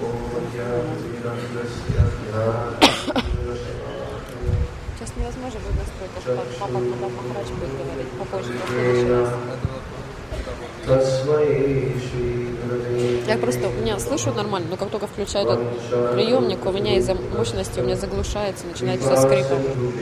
Сейчас невозможно будет настроить, как папа, когда Махарадж будет говорить попозже, в следующий раз. Я просто, у меня слышу нормально, но как только включаю этот приемник, у меня из-за мощности у меня заглушается, начинает со скрипом.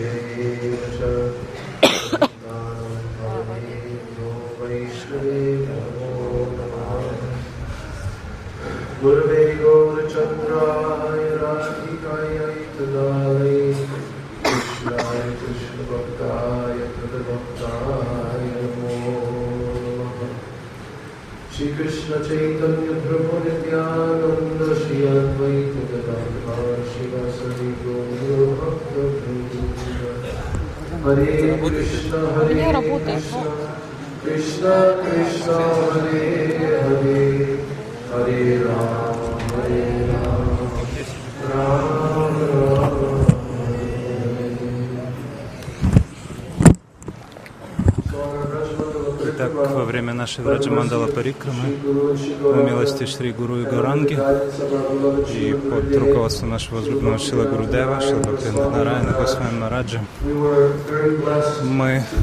Shri Krishna Chaitanya Prabhu Nityananda Shri Advaita Gadadhar Shivasari Gaura Bhakta Vrinda Hare Krishna Hare Krishna Krishna Krishna Hare Hare Hare Rama Hare Rama Rama Rama. Итак, во время нашей Враджамандала Парикрамы по милости Шри Гуру и Гауранги и под руководством нашего возлюбленного Шрила Гурудева, Шрила Бхактивинода Нараяна Госвами Махараджа, мы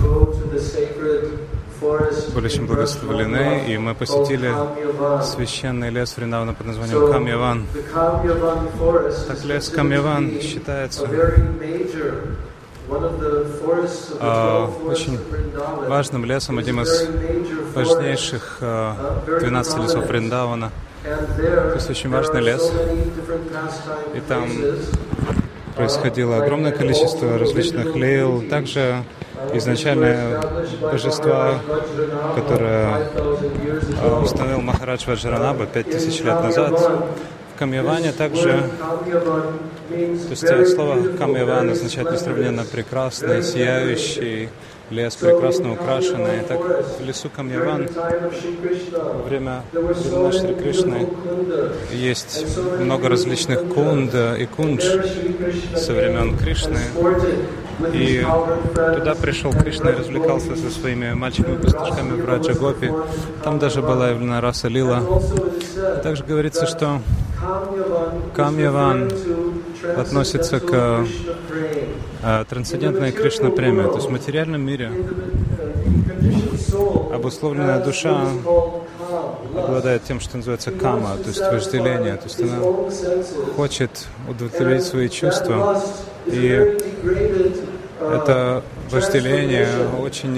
были очень благословлены, и мы посетили священный лес Вриндавана под названием Камьяван. Так, лес Камьяван считается очень важным лесом, одним из важнейших 12 лесов Вриндавана. То есть очень важный лес. И там происходило огромное количество различных лейл. Также изначальное божество, которое установил Махарадж Ваджранаба 5000 лет назад, в Камьяване также, то есть слово Камьяван означает несравненно прекрасный, сияющий лес, прекрасно украшенный. Так, в лесу Камьяван во время Шри Кришны есть много различных кунд и кундж со времен Кришны. И туда пришел Кришна и развлекался со своими мальчиками-пастушками в Раджа-гопи. Там даже была явлена раса Лила. И также говорится, что Камьяван относится к трансцендентной Кришна-преме. То есть в материальном мире обусловленная душа обладает тем, что называется кама, то есть вожделение. То есть она хочет удовлетворить свои чувства. И это вожделение очень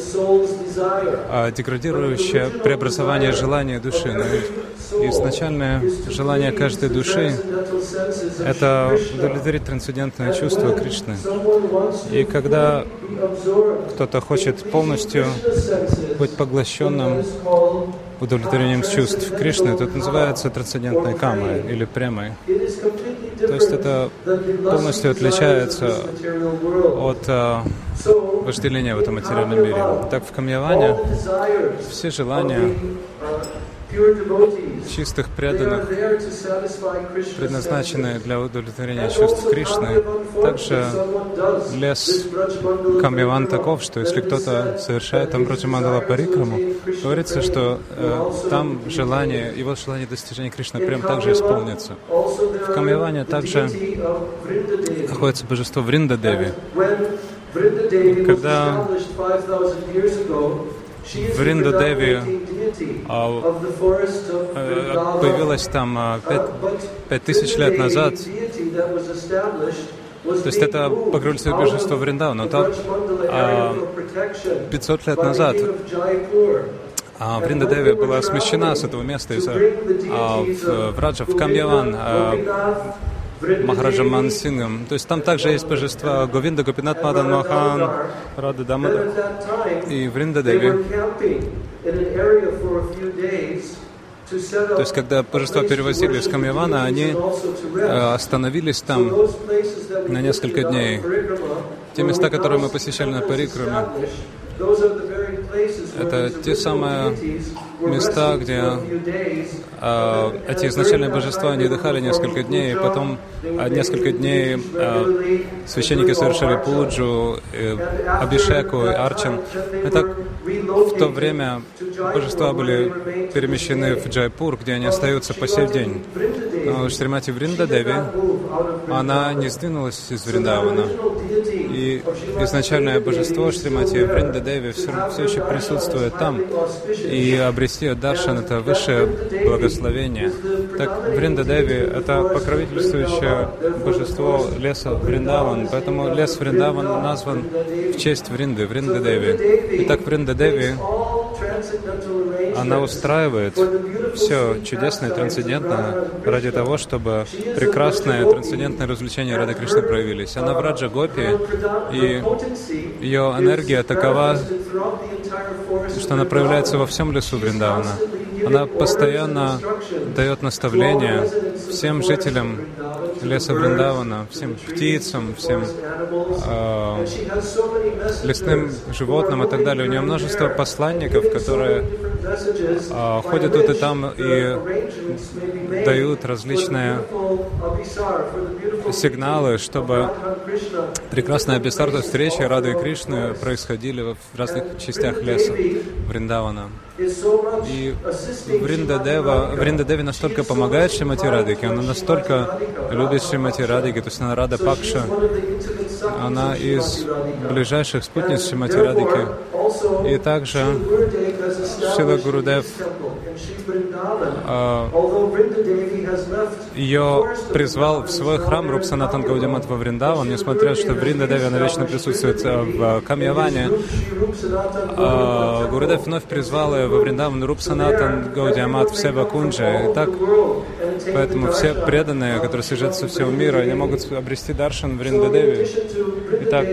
деградирующее преобразование желания души. Но изначальное желание каждой души — это удовлетворить трансцендентное чувство Кришны. И когда кто-то хочет полностью быть поглощенным удовлетворением чувств Кришны, то это называется трансцендентной камой или премой. То есть это полностью отличается от вожделения в этом материальном мире. Так в Камьяване все желания чистых преданных предназначены для удовлетворения чувств Кришны. Также лес Камьяван таков, что если кто-то совершает там Враджамандала Парикраму, говорится, что там его желание достижения Кришны прям также исполнится. В Камьяване также находится божество Вриндадеви. Когда Вриндадеви появилась там 5000 лет назад. То есть это покровительство божества Вриндавана. Но там 500 лет назад Вриндадеви была смещена с этого места в Камьяван Махараджа Мансингом. То есть там также есть божества Говинда, Гопинат, Мадан, Мохан, Рада Дамодар и Вриндадеви. То есть когда божества перевозили из Камьявана, они остановились там на несколько дней. Те места, которые мы посещали на Парикраме, это те самые места, где эти изначальные божества не отдыхали несколько дней, и потом несколько дней священники совершали пуджу, абишеку, арчан. Итак, в то время божества были перемещены в Джайпур, где они остаются по сей день. Но Шримати Вринда Деви, она не сдвинулась из Вриндавана. И изначальное божество Шримати Вринда Деви все еще присутствует там. И обрести даршан — это высшее благословение. Так, Вринда Деви — это покровительствующее божество леса Вриндаван. Поэтому лес Вриндаван назван в честь Вринды, Вринда Деви. Итак, Вринда Деви, она устраивает все чудесное и трансцендентное ради того, чтобы прекрасные трансцендентные развлечения Рады Кришны проявились. Она Враджа Гопи, и ее энергия такова, что она проявляется во всем лесу Вриндавана. Она постоянно дает наставления всем жителям леса Вриндавана, всем птицам, всем лесным животным и так далее. У нее множество посланников, которые ходят тут и там и дают различные сигналы, чтобы прекрасные абисарты встречи Рады и Кришны происходили в разных частях леса Вриндавана. И Вринда Деви настолько помогает Шримати Радхике, она настолько любит Шримати Радхике, то есть она Рада Пакша, она из ближайших спутниц Шримати Радхики. И также Шрила Гурудев ее призвал в свой храм Руп Санатан Гаудиамат во Вриндаван, несмотря что Вринда Деви она вечно присутствует в Камьяване. Гурудев вновь призвал ее во Вриндаван Руп Санатан Гаудиамат в Сева-Кунджа. И так, поэтому все преданные, которые съезжают со всего мира, они могут обрести даршан Вринда Деви. Итак,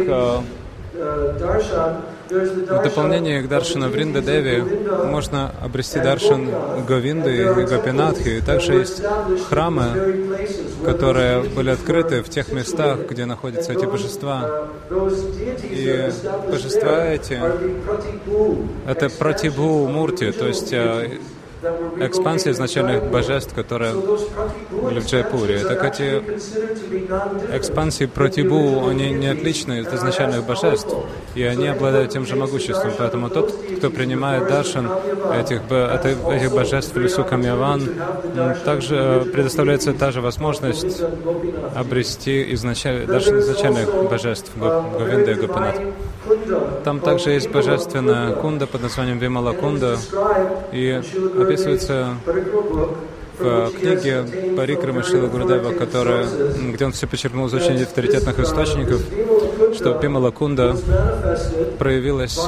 в дополнение к даршану Вринда Деви можно обрести даршан Говинды и Гопинатхи. И также есть храмы, которые были открыты в тех местах, где находятся эти божества. И божества эти — это Пратибху Мурти, то есть экспансия изначальных божеств, которые были в Джайпуре. Так эти экспансии Пратибху, они не отличны от изначальных божеств, и они обладают тем же могуществом. Поэтому тот, кто принимает даршан этих божеств в лесу Камьяван, также предоставляется та же возможность обрести даршан изначальных божеств Говинда и Гопинат. Там также есть божественная кунда под названием Вимала Кунда, и описывается в книге Парикрамы Шрилы Гурудева, где он все подчеркнул из очень авторитетных источников, что Вимала Кунда проявилась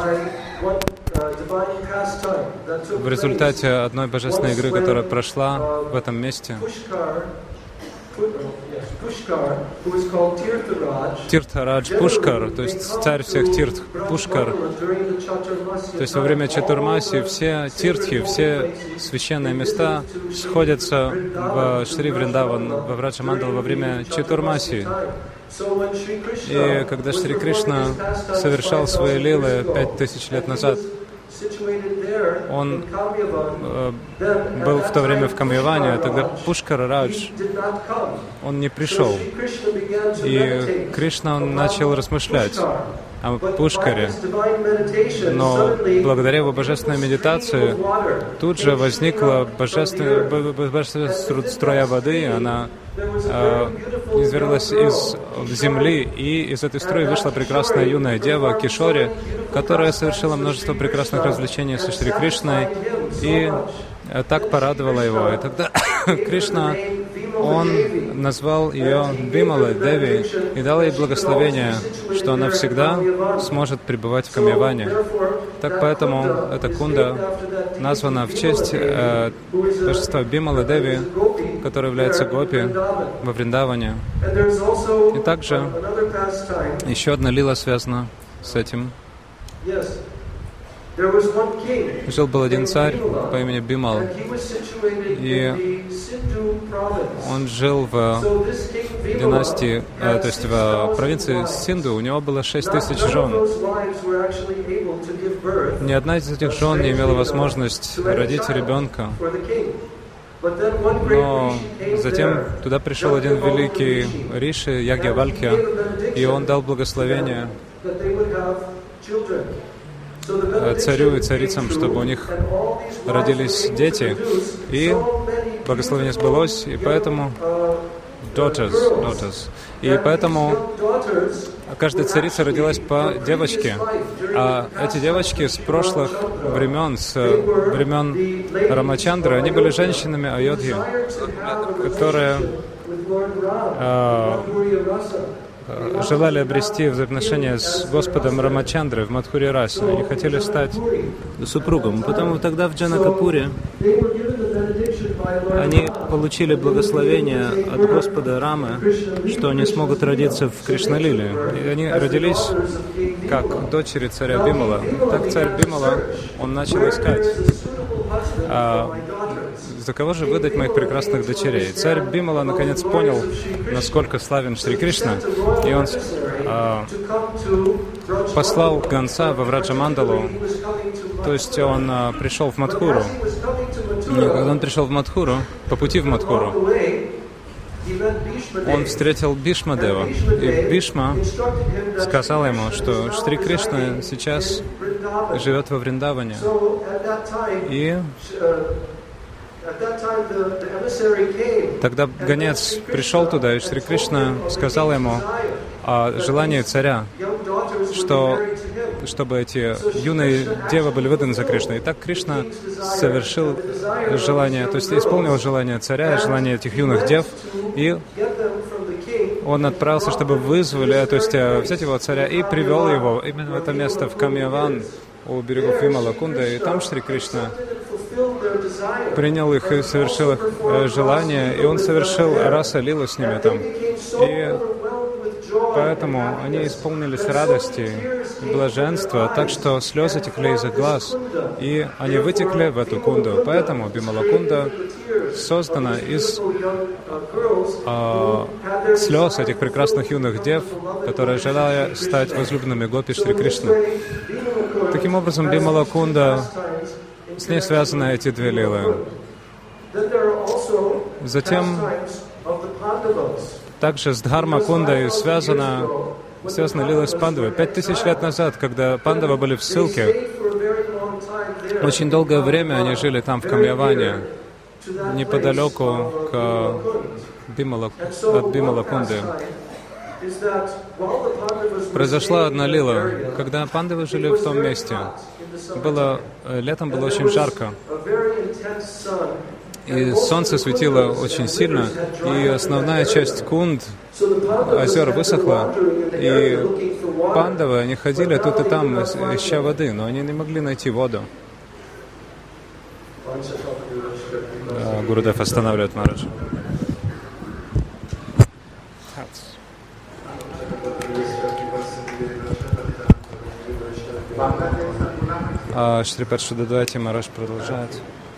в результате одной божественной игры, которая прошла в этом месте. Тиртхарадж Пушкар, то есть царь всех тиртх, Пушкар. То есть во время Чатурмаси все тиртхи, все священные места сходятся в Шри Вриндаван, во Враджа Мандал во время Чатурмаси. И когда Шри Кришна совершал свои лилы 5000 лет назад, он был в то время в Камьяване, тогда Пушкар Радж, он не пришел. И Кришна начал размышлять о Пушкаре. Но благодаря его божественной медитации тут же возникла божественная струя воды, она изверлась из земли, и из этой струи вышла прекрасная юная дева Кишори, которая совершила множество прекрасных развлечений со Шри Кришной, и так порадовала его. И тогда Кришна, он назвал ее Вималой Деви и дал ей благословение, что она всегда сможет пребывать в Камьяване. Так поэтому эта кунда названа в честь божества Бималы Деви, которая является Гопи во Вриндаване. И также еще одна лила связана с этим. Жил-был один царь по имени Бимал, и он жил в династии, то есть в провинции Синду. У него было 6000 жен. Ни одна из этих жен не имела возможность родить ребенка. Но затем туда пришел один великий риши, Ягьявалькья, и он дал благословение. царю и царицам, чтобы у них родились дети, и благословение сбылось, и поэтому daughters. И поэтому каждая царица родилась по девочке, а эти девочки с прошлых времен, с времен Рамачандры, они были женщинами Айодхи, которые желали обрести взаимоотношения с Господом Рамачандрой в Мадхуре Расе. Они хотели стать супругом. Потом тогда в Джанакапуре они получили благословение от Господа Рамы, что они смогут родиться в Кришналиле. И они родились как дочери царя Бимала. Так царь Бимала, он начал искать, за кого же выдать моих прекрасных дочерей. Царь Бимала наконец понял, насколько славен Шри Кришна, и он послал гонца во Враджамандалу, то есть он пришел в Мадхуру. И когда он пришел в Мадхуру, по пути в Мадхуру, он встретил Бишмадева, и Бишма сказал ему, что Шри Кришна сейчас живет во Вриндаване. И тогда гонец пришел туда, и Шри Кришна сказал ему о желании царя, чтобы эти юные девы были выданы за Кришну. И так Кришна совершил желание, то есть исполнил желание царя, желание этих юных дев, и он отправился, чтобы вызвали, то есть взять его царя, и привел его именно в это место, в Камьяван, у берегов Вимала-Кунда, и там Шри Кришна принял их и совершил их желание, и он совершил раса-лилу с ними там. И поэтому они исполнились радости и блаженства, так что слезы текли из их глаз, и они вытекли в эту кунду. Поэтому Бимала-Кунда создана из слез этих прекрасных юных дев, которые желали стать возлюбленными гопи Шри Кришны. Таким образом, Бимала-Кунда, с ней связаны эти две лилы. Затем также с Дхарма-Кундой связана лила с Пандавой. 5000 лет назад, когда Пандавы были в ссылке, очень долгое время они жили там, в Камьяване, неподалеку от Бимала-Кунды. Произошла одна лила. Когда Пандавы жили в том месте, летом было очень жарко, и солнце светило очень сильно, и основная часть кунд, озер, высохла, и Пандавы, они ходили тут и там, ища воды, но они не могли найти воду. Гурудев останавливает Марадж. Шрипад Шудадвати Марадж продолжает.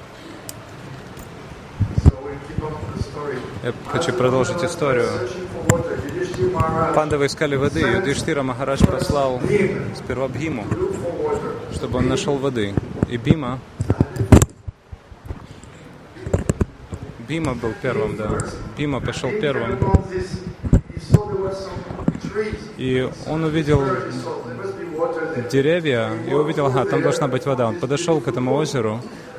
Я хочу продолжить историю. Пандавы искали воды, и Юдхиштхира Махарадж послал сперва Бхиму, чтобы он нашел воды. И Бима был первым, да. Бима пошел первым. И он увидел деревья, и увидел, там должна быть вода. Он подошел к этому озеру,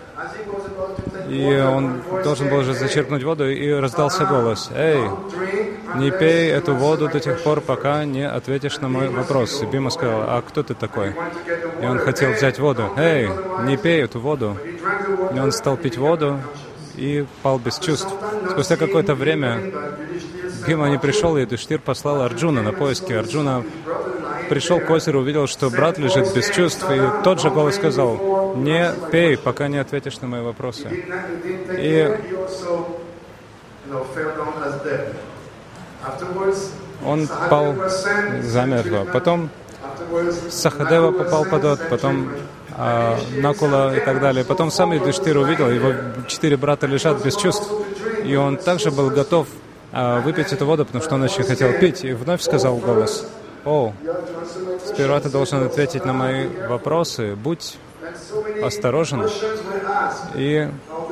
и он должен был уже зачерпнуть воду, и раздался голос: «Эй, не пей эту воду до тех пор, пока не ответишь на мой вопрос». И Бима сказал: «А кто ты такой?» И он хотел взять воду. «Эй, не пей эту воду». И он стал пить воду и пал без чувств. Спустя какое-то время Бима не пришел, и Юдхиштхир послал Арджуна на поиски. Арджуна пришел к озеру, увидел, что брат лежит без чувств, и тот же голос сказал: «Не пей, пока не ответишь на мои вопросы». И он пал замертво. Потом Сахадева попал под ад, потом Накула и так далее. Потом сам Юдхиштхир увидел, его 4 брата лежат без чувств, и он также был готов выпить эту воду, потому что он очень хотел пить, и вновь сказал голос: «О, сперва ты должен ответить на мои вопросы, будь осторожен». И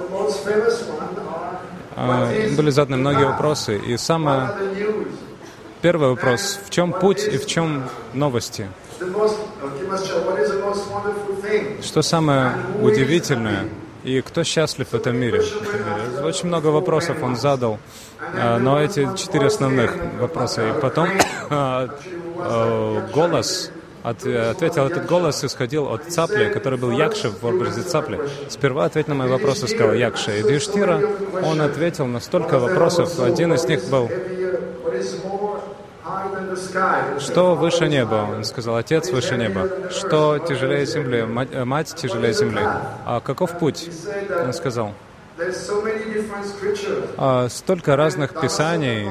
были заданы многие вопросы, и самый первый вопрос: в чем путь и в чем новости? Что самое удивительное и кто счастлив в этом мире? Очень много вопросов он задал, но эти 4 основных вопроса. И потом голос ответил, этот голос исходил от цапли, который был Якша в образе цапли. Сперва ответь на мои вопросы, сказал Якша. И Юдхиштира, он ответил на столько вопросов. Один из них был: что выше неба? Он сказал: Отец выше неба. Что тяжелее земли? Мать тяжелее земли. А каков путь? Он сказал: столько разных писаний.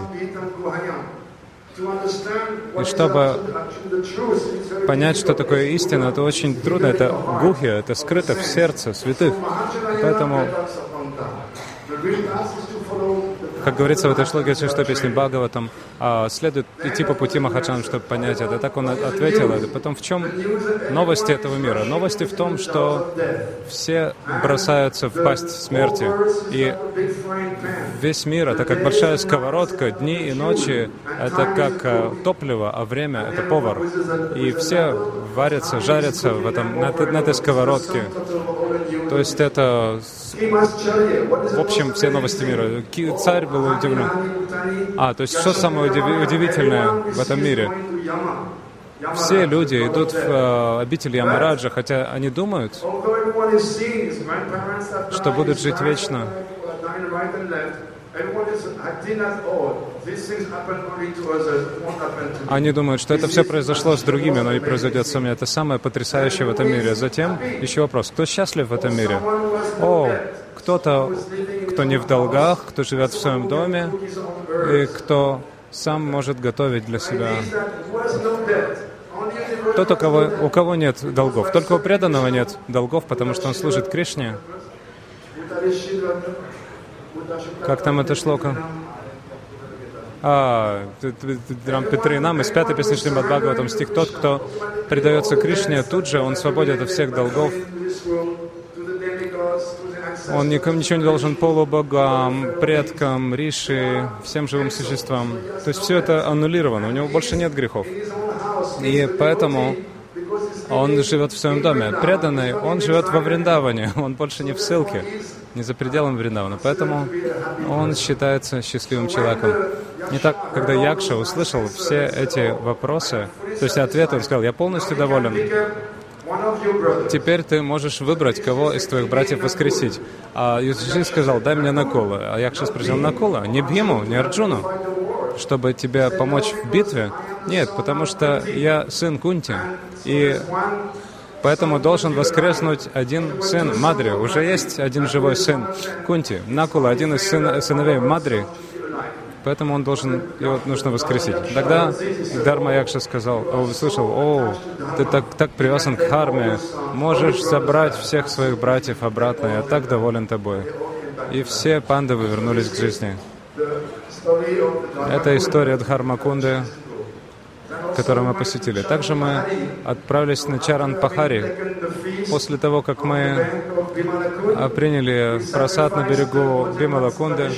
И чтобы понять, что такое истина, это очень трудно. Это гухи, это скрыто в сердце святых. Поэтому, как говорится в этой шлоке, что песни Бхагаватам, следует идти по пути Махаджан, чтобы понять это. Так он ответил. Потом, в чем новости этого мира? Новости в том, что все бросаются в пасть смерти. И весь мир — это как большая сковородка, дни и ночи — это как топливо, а время — это повар. И все варятся, жарятся на этой сковородке. То есть это, в общем, все новости мира. Царь был удивлен. То есть что самое удивительное в этом мире? Все люди идут в обитель Ямараджа, хотя они думают, что будут жить вечно. Они думают, что это все произошло с другими, но не произойдет с вами. Это самое потрясающее в этом мире. Затем еще вопрос: кто счастлив в этом мире? Кто-то, кто не в долгах, кто живет в своем доме, и кто сам может готовить для себя. Тот, у кого нет долгов. Только у преданного нет долгов, потому что он служит Кришне. Как там эта шлока? Рампитринам из 5-й песни Шримад Бхагаватам стих: тот, кто предается Кришне, тут же он свободен от всех долгов. Он никому ничего не должен полубогам, предкам, риши, всем живым существам. То есть все это аннулировано, у него больше нет грехов. И поэтому он живет в своем доме. Преданный, он живет во Вриндаване, он больше не в ссылке, не за пределами Вриндавана. Поэтому он считается счастливым человеком. Итак, когда Якша услышал все эти вопросы, то есть ответы, он сказал: я полностью доволен. Теперь ты можешь выбрать, кого из твоих братьев воскресить. А Юдхиштира сказал: дай мне Накулу. А Якша спросил: Накула? Не Бхиму, не Арджуну? Чтобы тебе помочь в битве? Нет, потому что я сын Кунти. И поэтому должен воскреснуть один сын Мадри. Уже есть один живой сын Кунти. Накула, один из сыновей Мадри. Поэтому его нужно воскресить. Тогда Дharma Якша услышал: ты так привязан к Харме, можешь забрать всех своих братьев обратно, я так доволен тобой. И все пандавы вернулись к жизни. Это история Дхармакунды, которую мы посетили. Также мы отправились на Чаран-Пахари. После того, как мы приняли прасад на берегу Бимала-Кунды,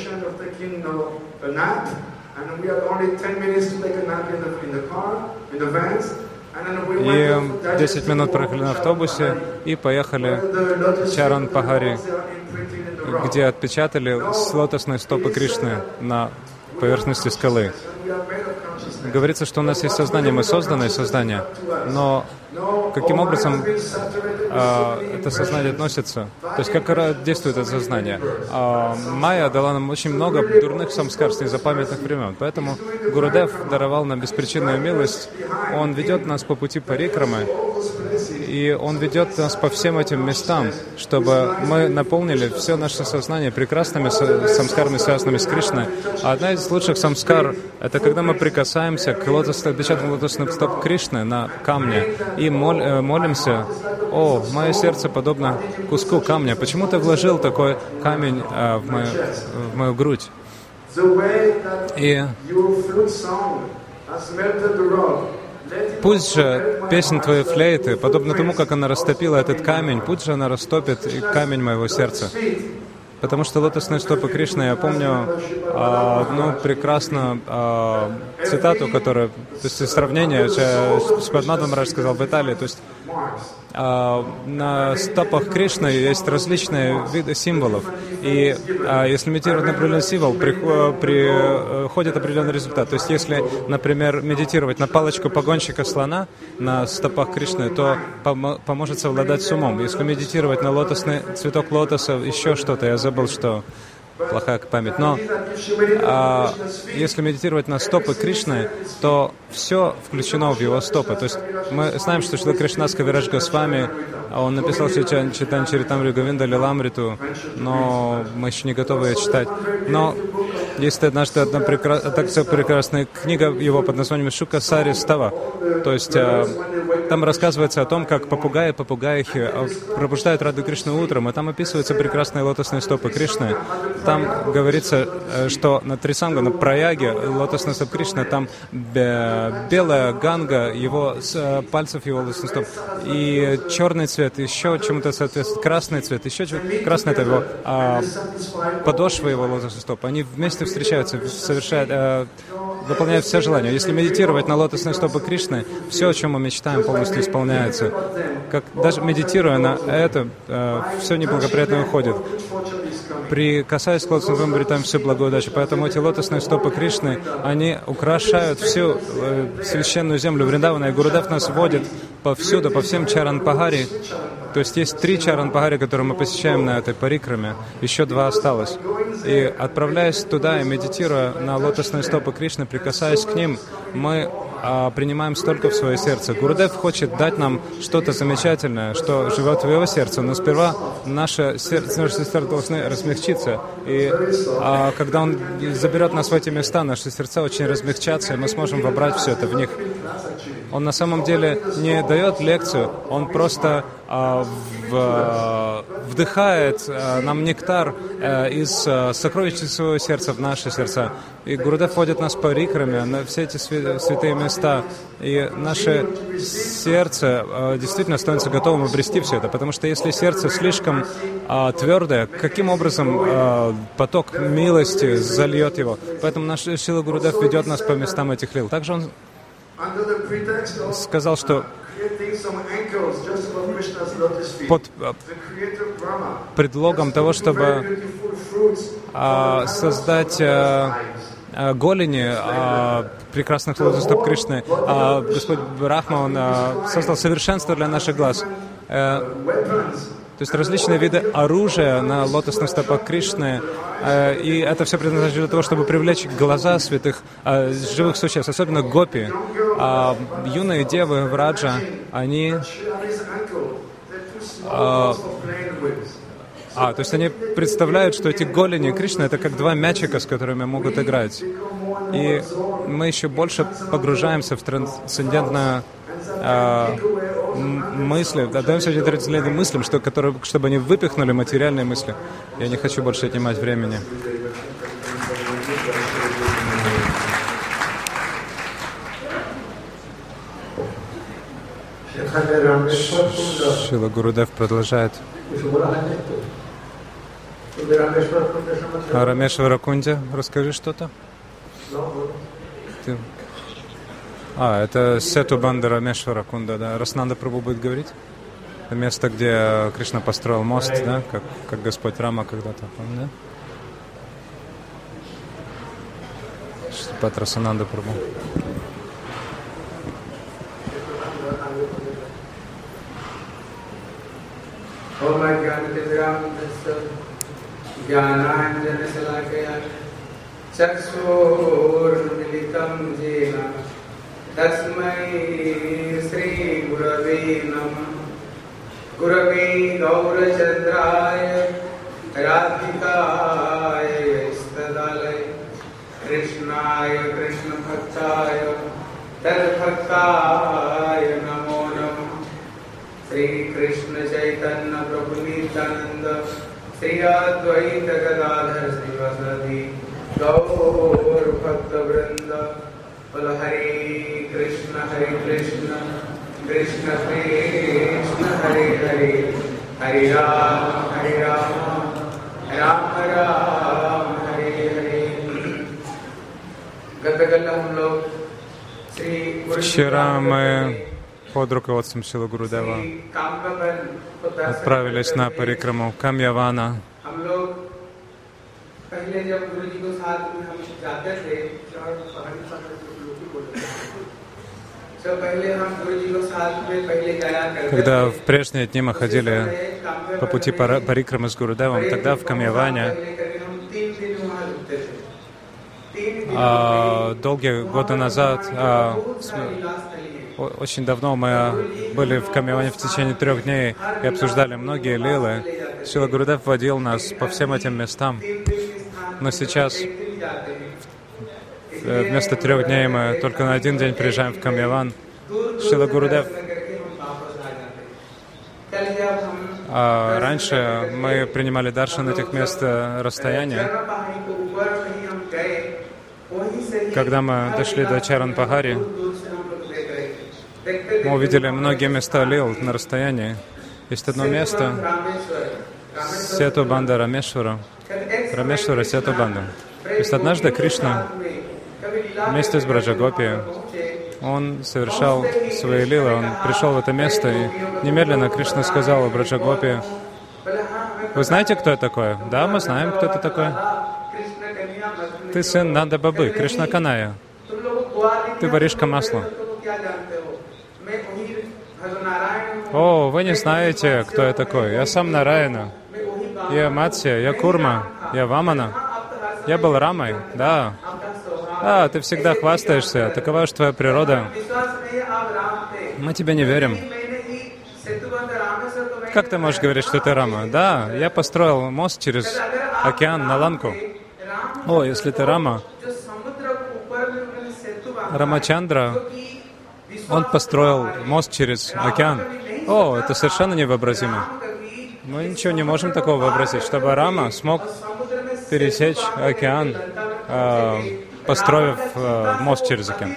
и 10 минут проехали на автобусе и поехали в Чаран-Пахари, где отпечатали лотосные стопы Кришны на поверхности скалы. Говорится, что у нас есть сознание, мы созданное сознание, но каким образом это сознание относится? То есть как действует это сознание? Майя дала нам очень много дурных самскар с незапамятных времен, поэтому Гурудев даровал нам беспричинную милость. Он ведет нас по пути парикрамы, и Он ведет нас по всем этим местам, чтобы мы наполнили все наше сознание прекрасными самскарами, связанными с Кришной. А одна из лучших самскар — это когда мы прикасаемся к отпечаткам лотосных стоп Кришны на камне и молимся: «О, мое сердце подобно куску камня. Почему ты вложил такой камень в мою грудь?» И пусть же песнь твоей флейты, подобно тому, как она растопила этот камень, пусть же она растопит и камень моего сердца. Потому что лотосные стопы Кришны, я помню одну прекрасную цитату, которая, то есть сравнение, Шримад Мадхва Махарадж сказал в Италии, то есть на стопах Кришны есть различные виды символов. И если медитировать на определенный символ, приходит определенный результат. То есть если, например, медитировать на палочку погонщика слона на стопах Кришны, то поможет совладать с умом. Если медитировать на лотосный цветок лотоса, еще что-то, я забыл, что плохая память. Но если медитировать на стопы Кришны, то все включено в его стопы. То есть мы знаем, что Шрила Кришнас Кавирадж Госвами, он написал Чайтанья Чаритамриту Говинда Лиламриту, но мы еще не готовы ее читать. Но есть однажды одна прекрасная книга его под названием Шука Сари Става. То есть там рассказывается о том, как попугаихи пробуждают Раду Кришны утром, и там описываются прекрасные лотосные стопы Кришны. Там говорится, что на Трисанга, на Праяге, лотосный стоп Кришны, там белая ганга его пальцев, его лотосных стоп, и черный цвет, еще чему-то соответствует, красный цвет, еще чего-то. Красный — это его подошва его лотосных стоп. Они вместе встречаются, выполняют все желания. Если медитировать на лотосные стопы Кришны, все, о чем мы мечтаем, полностью исполняется. Даже медитируя на это, все неблагоприятное уходит. Прикасаясь к лотосным стопам, обретаем всю благую удачу. Поэтому эти лотосные стопы Кришны, они украшают всю священную землю Вриндавана. И Гурудев нас водит повсюду, по всем Чаран-Пахари. То есть есть 3 Чаран-Пахари, которые мы посещаем на этой парикраме. Еще 2 осталось. И отправляясь туда и медитируя на лотосные стопы Кришны, прикасаясь к ним, мы принимаем столько в свое сердце. Гурудев хочет дать нам что-то замечательное, что живет в его сердце, но сперва наше сердце должны размягчиться. И когда он заберет нас в эти места, наши сердца очень размягчатся, и мы сможем вобрать все это в них. Он на самом деле не дает лекцию, он просто вдыхает нам нектар из сокровищ своего сердца в наши сердца. И Гурудев водит нас по рикраме на все эти святые места. И наше сердце действительно становится готовым обрести все это. Потому что если сердце слишком твердое, каким образом поток милости зальет его? Поэтому наш Шрила Гурудев ведет нас по местам этих лил. Также он сказал, что под предлогом того, чтобы создать голени прекрасных лотосных стоп Кришны, Господь Брахма, Он создал совершенство для наших глаз. То есть различные виды оружия на лотосных стопах Кришны, и это все предназначено для того, чтобы привлечь глаза святых живых существ, особенно гопи. Юные девы Враджа, они... то есть они представляют, что эти голени Кришны — это как 2 мячика, с которыми могут играть. И мы еще больше погружаемся в трансцендентную мысли, отдаемся этим трансцендентным мыслям, чтобы они выпихнули материальные мысли. Я не хочу больше отнимать времени. Шрила Гурудев продолжает. О Рамешвара Кунде расскажи что-то. Это Сету Банда Рамешвара Кунда, да. Раснанда Прабху будет говорить. Это место, где Кришна построил мост, да, как Господь Рама когда-то, да? Шрипат Расананда Прабху. Tasmai Sri Gurave Namah Gurave Gaurachandraya Radhikaya Istadalaya Krishnaya Krishna Bhaktaya Tad Bhaktaya Namo Namah Sri Krishna Chaitanya Prabhu Nityananda Sri Advaita Gadadhar Srivasadi Gaur Bhakta Vrinda Hare Krishna Krishna Krishna Hare Hare Hare Rama Rama Rama Hare Hare. Вчера мы под руководством Шрила Гурудева отправились на парикраму Камьявана. Когда в прежние дни мы ходили по пути парикрамы с Гурудевом, тогда в Камьяване долгие годы назад, очень давно мы были в Камьяване в течение 3 дней и обсуждали многие лилы. Шрила Гурудев водил нас по всем этим местам. Но сейчас вместо 3 дней мы только на 1 день приезжаем в Камьяван. Шрила Гурудев. Раньше мы принимали даршан этих мест расстояния. Когда мы дошли до Чаран-Пахари, мы увидели многие места лил на расстоянии. Есть одно место, Сету-банда Рамешвара, Сету-банда. То есть однажды Кришна вместе с Браджагопи, он совершал свои лилы, он пришел в это место, и немедленно Кришна сказал Браджагопи: «Вы знаете, кто я такой?» «Да, мы знаем, кто это такой. Ты сын Нанда Бабы, Кришна Каная. Ты воришка масла». «О, вы не знаете, кто я такой. Я сам Нараяна. Я Матсья, я Курма, я Вамана. Я был Рамой, да. Да, ты всегда хвастаешься, такова же твоя природа. Мы тебе не верим. Как ты можешь говорить, что ты Рама?» «Да, я построил мост через океан на Ланку». «О, если ты Рама, Рамачандра, он построил мост через океан. О, это совершенно невообразимо. Мы ничего не можем такого вообразить, чтобы Рама смог пересечь океан, построив мост через океан».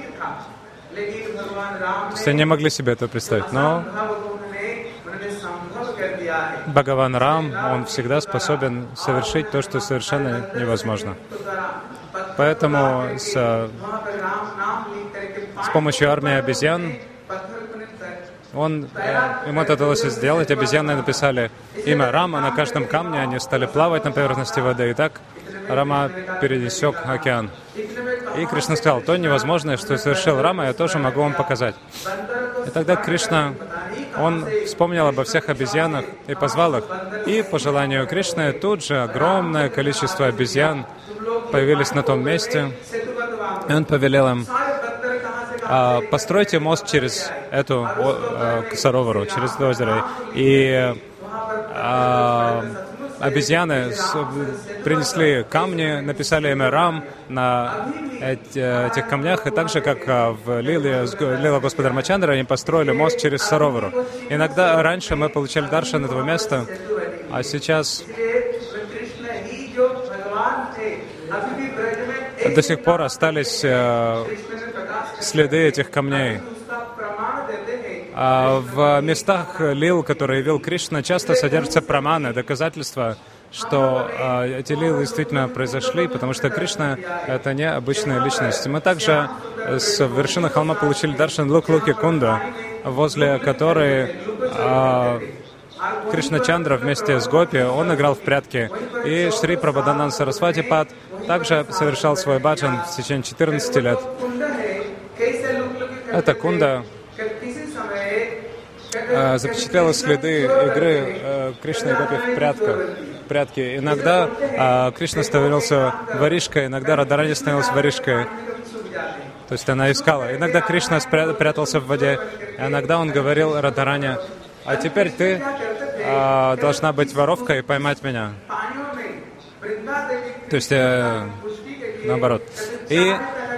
То есть они не могли себе это представить. Но Бхагаван Рам, он всегда способен совершить то, что совершенно невозможно. Поэтому с помощью армии обезьян ему это удалось сделать. Обезьяны написали имя Рама на каждом камне, они стали плавать на поверхности воды, и так Рама пересек океан. И Кришна сказал: «То невозможное, что совершил Рама, я тоже могу вам показать». И тогда Кришна, он вспомнил обо всех обезьянах и позвал их. И по желанию Кришны тут же огромное количество обезьян появились на том месте. И он повелел им: «Постройте мост через эту Саровару, через это озеро». И обезьяны принесли камни, написали имя Рам на этих камнях, и так же, как в Лила Господа Рамачандра, они построили мост через Саровару. Иногда раньше мы получали даршан этого места, а сейчас до сих пор остались следы этих камней. В местах лил, которые вел Кришна, часто содержатся праманы, доказательства, что эти лилы действительно произошли, потому что Кришна — это не обычная личность. Мы также с вершины холма получили даршан Лук-Луки-Кунда, возле которой Кришна Чандра вместе с Гопи, он играл в прятки. И Шри Прабхадананда Сарасвати Пад также совершал свой баджан в течение 14 лет. Эта кунда запечатлела следы игры Кришны и Гопи в прятки. Иногда Кришна становился воришкой, иногда Радарани становилась воришкой. То есть она искала. Иногда Кришна прятался в воде, иногда он говорил Радарани: «А теперь ты должна быть воровкой и поймать меня». То есть наоборот. И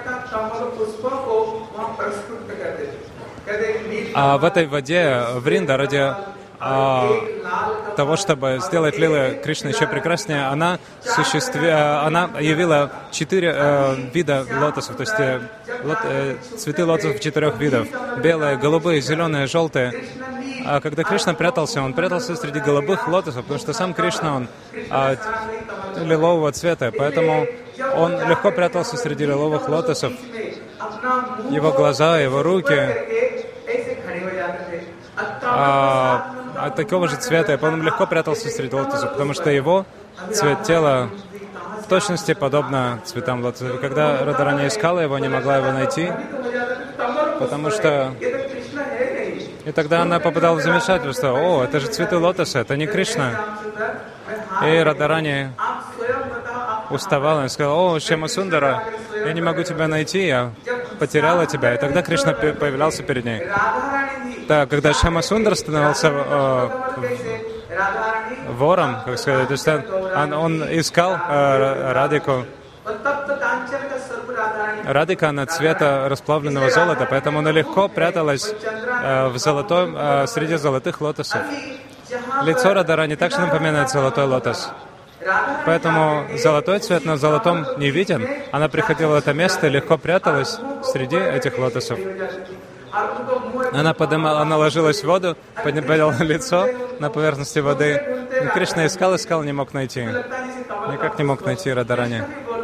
в этой воде Вринда, ради того, чтобы сделать лилы Кришны еще прекраснее, она явила 4 вида лотосов, то есть цветы лотосов 4 видов: белые, голубые, зеленые, желтые. А когда Кришна прятался, он прятался среди голубых лотосов, потому что сам Кришна, он лилового цвета, поэтому он легко прятался среди лиловых лотосов. Его глаза, его руки такого же цвета, и он легко прятался среди лотосов, потому что его цвет тела в точности подобно цветам лотоса. Когда Радарани искала его, не могла его найти, потому что... И тогда она попадала в замешательство. О, это же цветы лотоса, это не Кришна. И Радарани уставала и сказала: о, Шьямасундара, я не могу тебя найти, я потеряла тебя. И тогда Кришна появлялся перед ней. Да, когда Шьямасундар становился вором, как сказать, то есть он искал Радику. Радика, она цвета расплавленного золота, поэтому она легко пряталась среди золотых лотосов. Лицо Радарани также напоминает золотой лотос. Поэтому золотой цвет на золотом не виден. Она приходила в это место и легко пряталась среди этих лотосов. Она ложилась в воду, подняла лицо на поверхности воды. И Кришна искал, не мог найти. Никак не мог найти Радарани.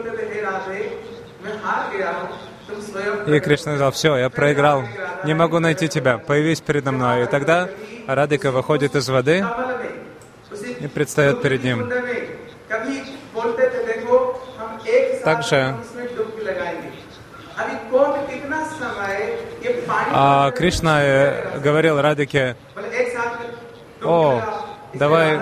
И Кришна сказал: все, я проиграл, не могу найти тебя, появись передо мной. И тогда Радика выходит из воды и предстает перед ним. Также Кришна говорил Радике: о, давай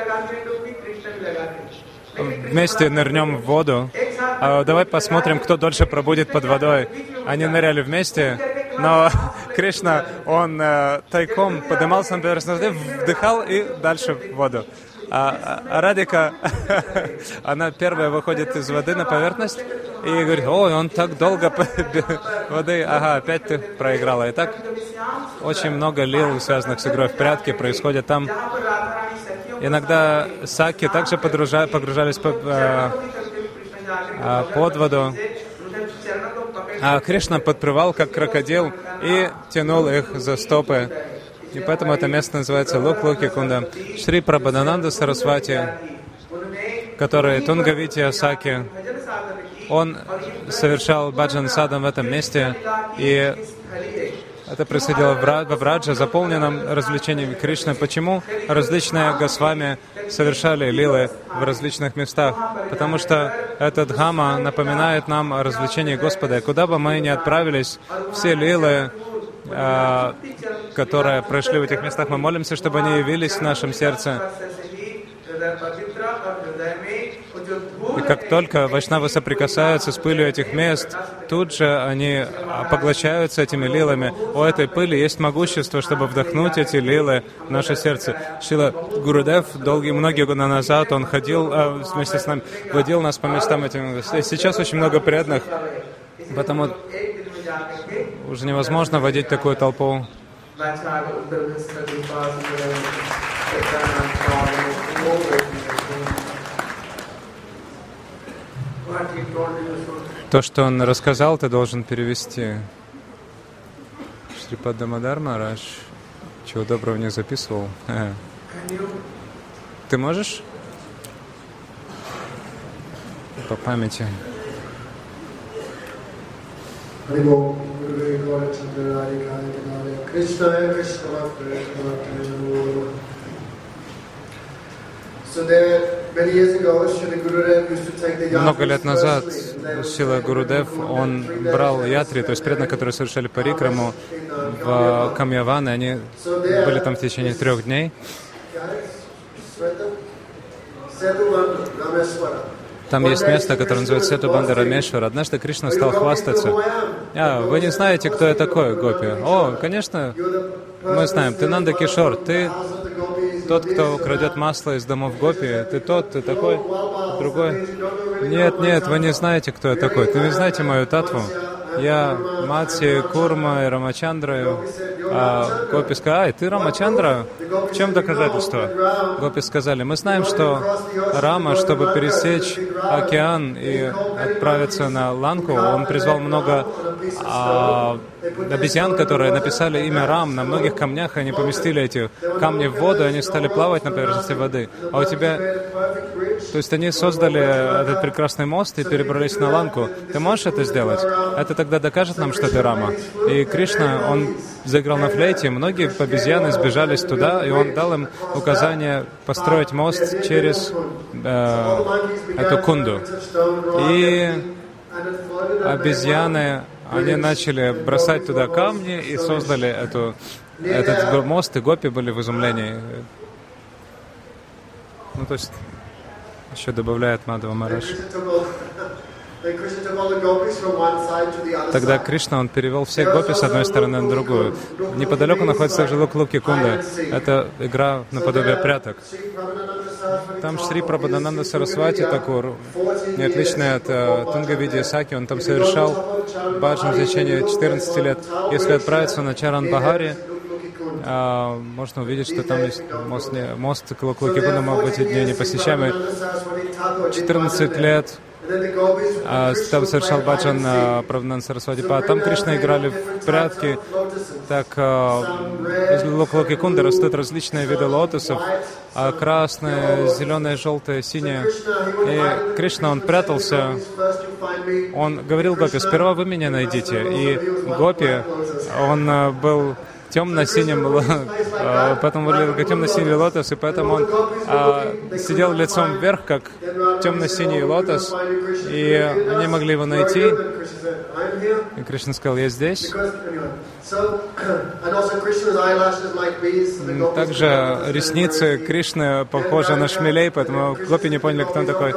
вместе нырнем в воду, давай посмотрим, кто дольше пробудет под водой. Они ныряли вместе, но Кришна, он тайком поднимался на поверхность воды, вдыхал и дальше в воду. А Радика, она первая выходит из воды на поверхность и говорит: ой, он так долго воды, ага, опять ты проиграла. И так очень много лил, связанных с игрой в прятки, происходит там. Иногда саки также погружались под воду. А Кришна подплывал, как крокодил, и тянул их за стопы. И поэтому это место называется Лок-Локи-Кунда. Шри Прабхадананда Сарасвати, который Тунгавити Асаки, он совершал баджан садам в этом месте, и это происходило во Враджа, заполненном развлечениями Кришны. Почему различные Госвами совершали лилы в различных местах? Потому что этот Дхама напоминает нам о развлечении Господа. И куда бы мы ни отправились, все лилы, которые прошли в этих местах, мы молимся, чтобы они явились в нашем сердце. И как только вайшнавы соприкасаются с пылью этих мест, тут же они поглощаются этими лилами. У этой пыли есть могущество, чтобы вдохнуть эти лилы в наше сердце. Шрила Гурудев многие годы назад, он ходил вместе с нами, водил нас по местам этим. Сейчас очень много преданных, потому уже невозможно водить такую толпу. То, что он рассказал, ты должен перевести. Шрипад Дамодар Махарадж, чего доброго не записывал. Ты можешь? По памяти. Много лет назад Шрила Гурудев, он брал ятри, то есть преданных, которые совершали парикраму в Камьяваны, они были там в течение 3 дней. Там есть место, которое называется Сету-Банда Рамешвара. Однажды Кришна стал хвастаться. Вы не знаете, кто я такой, гопи? О, конечно, мы знаем. Ты Нанда Кишор, ты тот, кто крадет масло из домов гопи. Ты тот, ты такой, другой. Нет, вы не знаете, кто я такой. Ты не знаете мою татву. Я Матси, Курма и Рамачандра. Гопи сказали: ты Рамачандра? В чем доказательство? Гопи сказали: мы знаем, что Рама, чтобы пересечь океан и отправиться на Ланку, он призвал много обезьян, которые написали имя Рам на многих камнях, и они поместили эти камни в воду, и они стали плавать на поверхности воды. А у тебя То есть они создали этот прекрасный мост и перебрались на Ланку. Ты можешь это сделать? Это тогда докажет нам, что ты Рама. И Кришна, он заиграл на флейте, многие обезьяны сбежались туда, и он дал им указание построить мост через эту кунду. И обезьяны, они начали бросать туда камни и создали этот мост, и гопи были в изумлении. Ну, то есть, еще добавляет Мадхава Махарадж. Тогда Кришна, он перевел всех гопи с одной стороны на другую. Неподалеку находится также Лук-Луки-Кунда. Это игра наподобие пряток. Там Шри Прабхадананда Сарасвати Такур, не отличный от Тунга Видья Саки, он там совершал баджан в течение 14 лет. Если отправиться на Чаран Бахари, можно увидеть, что там есть мост к Лук-Луки-Кунда, может быть, дни непосещаемый. 14 лет там совершал баджан Прабхадананда Сарасвати. Там Кришна играли в прятки. Так, из Лук-Луки-Кунды растут различные виды лотосов, красные, зеленые, желтые, синие. И Кришна, он прятался. Он говорил гопи: сперва вы меня найдите. И гопи, он был темно-синим, поэтому выглядел как темно-синий лотос, и поэтому он сидел лицом вверх, как темно-синий лотос, и они могли его найти. И Кришна сказал: я здесь. Также ресницы Кришны похожи на шмелей, поэтому гопи не поняли, кто он такой.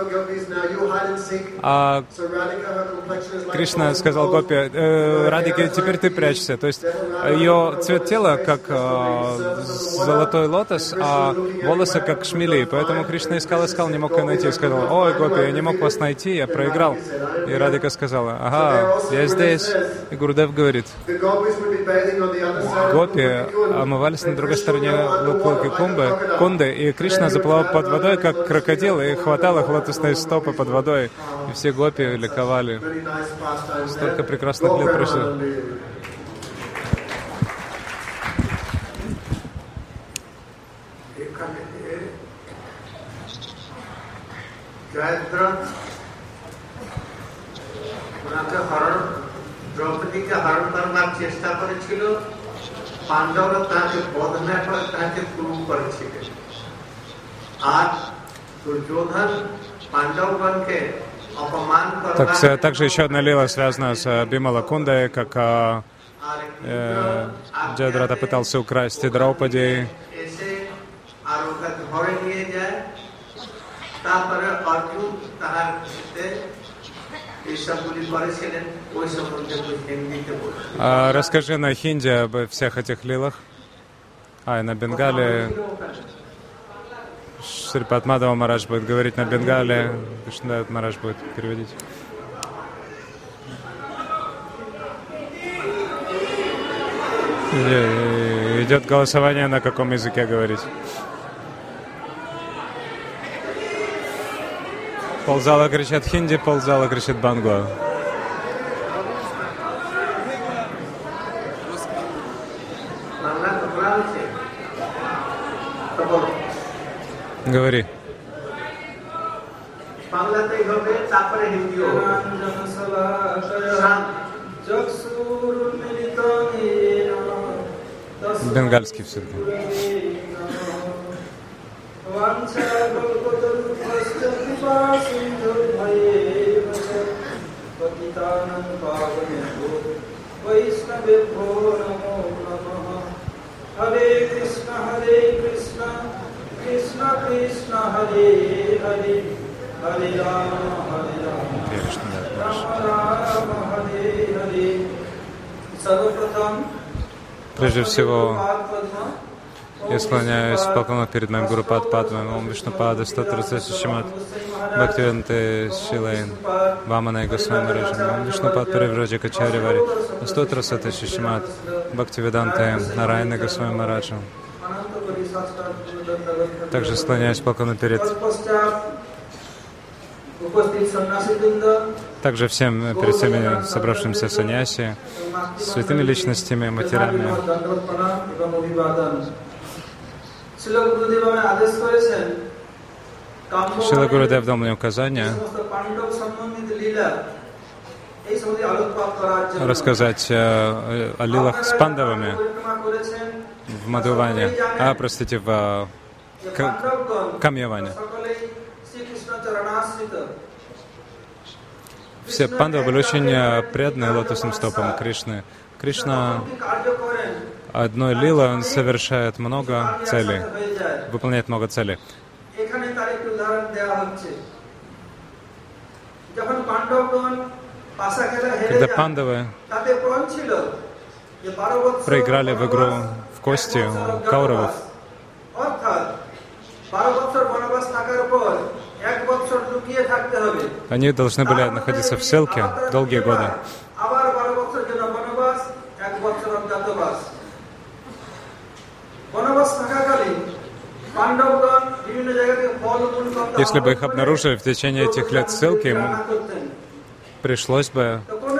А Кришна сказал гопи: Радике, теперь ты прячься. То есть ее цвет тела как золотой лотос, а волосы как шмели. Поэтому Кришна искал, не мог ее найти. Сказал: ой, гопи, я не мог вас найти, я проиграл. И Радика сказала: ага, я здесь. И Гурудев говорит: гопи омывались на другой стороне Лук-Луки-Кунды, и Кришна заплывал под водой, как крокодил, и хватал их лотосные стопы под водой. И все гопи ликовали. Столько прекрасных лет прошло. দ্রৌপদীকে হরণ করবার চেষ্টা করেছিল, পাণ্ডবরা তাকে বধনের পর তাকে ক্রূর করেছিলেন। আর দুর্যোধন পাণ্ডবগণকে অপমান করবার... Также еще одна лила связана с Бимала Кундой, как Джадрата пытался украсть Драупади. আর ওকে ধরে নিয়ে যায়। তারপরে অর্জুন তাহার Расскажи на хинди об всех этих лилах. И на бенгале. Шрипад Мадхава Махарадж будет говорить на бенгале. Кришнадас Махарадж будет переводить. Идет голосование, на каком языке говорить. Ползала кричат хинди, ползала кричит бангла. Говори. Бенгальский все-таки. Hare Krishna, Krishna Krishna, Hare Hare, Hare Rama, Rama Rama, Hare Hare. Прежде всего, я склоняюсь в поклонах перед моим Гуру Падпадмой, Ом Вишнупада, Стотра Шимат, Бхактивиданта Шилайн, Вамана и Госвами Мараджан, Ом Вишнупад Паривраджа Качари Вари, Стотра Шимат, Бхактивиданта Нарайна Госвами Мараджан. Также склоняюсь в поклонах перед также перед всеми собравшимся саньяси, святыми личностями, матерями. Шрила Гурудев дал мне указание рассказать о лилах с пандавами в Мадхуване, простите, в Камьяване. Все пандавы были очень преданные лотосным стопам Кришны. Кришна одной лилой, он совершает много целей, выполняет много целей. Когда пандавы проиграли в игру в кости у Кауравов, они должны были находиться в ссылке долгие годы. Если бы их обнаружили в течение этих лет ссылки, им пришлось бы,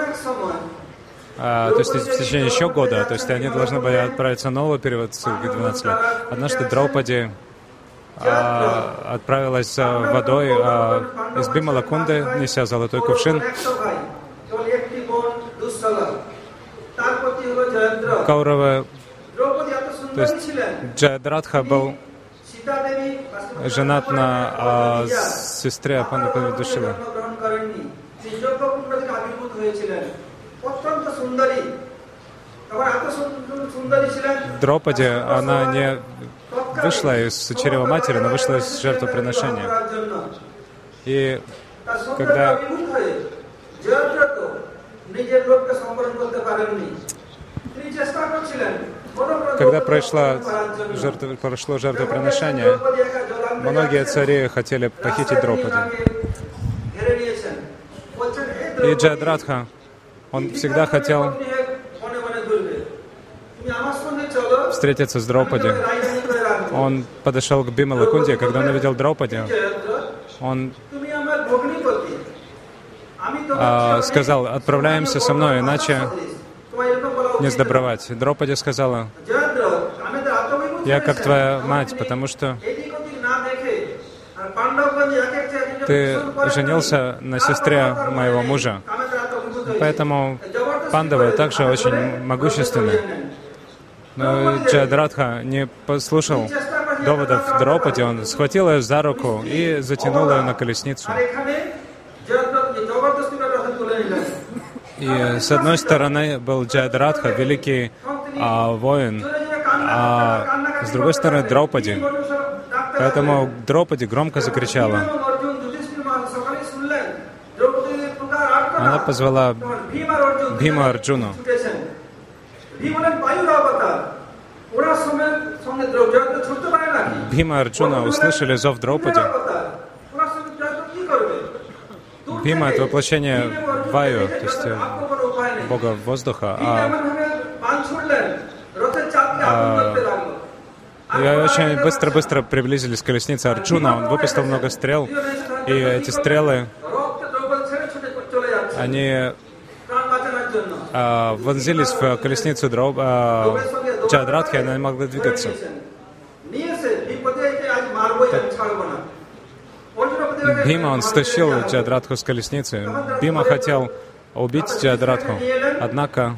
то есть в течение еще года, то есть они должны были отправиться на новый период ссылки 12 лет. Однажды Драупади отправилась за водой из Бимала-Кунды, неся золотой кувшин. Кауравы, то есть Джаядратха был женат на сестре Пандапы Душилы. Драупади, она не вышла из чрева матери, но вышла из жертвоприношения. И когда прошло жертвоприношение, многие цари хотели похитить Драупади. И Джаядратха, он всегда хотел встретиться с Драупади. Он подошел к Бимала-Кунде, когда он увидел Драупади, он сказал: «Отправляемся со мной, иначе не сдобровать». Драупади сказала: «Я как твоя мать, потому что ты женился на сестре моего мужа, поэтому пандавы также очень могущественны». Но Джаядратха не послушал доводов Драупади, он схватил ее за руку и затянул ее на колесницу. И с одной стороны был Джаядратха, великий воин, а с другой стороны Драупади. Поэтому Драупади громко закричала. Она позвала Бхима Арджуну. Бхима и Арджуна услышали зов Драупади. Бхима — это воплощение Ваю, то есть бога воздуха. И очень быстро-быстро приблизились к колеснице Арджуна. Он выпустил много стрел, и эти стрелы, они вонзились в колесницу Джаядратхи, она не могла двигаться. Бхима, он стащил Джаядратху с колесницы. Бхима хотел убить Джаядратху, однако